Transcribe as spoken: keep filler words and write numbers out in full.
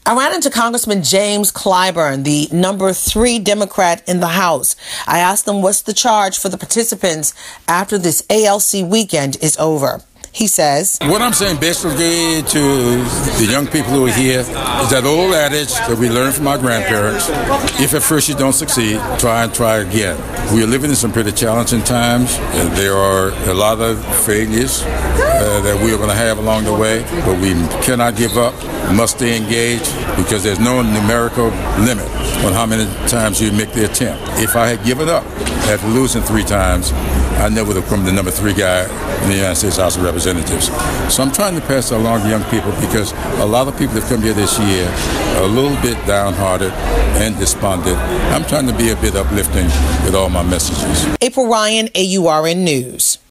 I ran into Congressman James Clyburn, the number three Democrat in the House. I asked him what's the charge for the participants after this A L C weekend is over. He says, what I'm saying basically to the young people who are here is that old adage that we learned from our grandparents: if at first you don't succeed, try and try again. We are living in some pretty challenging times, and there are a lot of failures uh, that we are going to have along the way, but we cannot give up. We must stay engaged because there's no numerical limit on how many times you make the attempt. If I had given up after losing three times, I never would have become the number three guy in the United States House of Representatives. So I'm trying to pass that along to young people because a lot of people that come here this year are a little bit downhearted and despondent. I'm trying to be a bit uplifting with all my messages. April Ryan, A U R N News.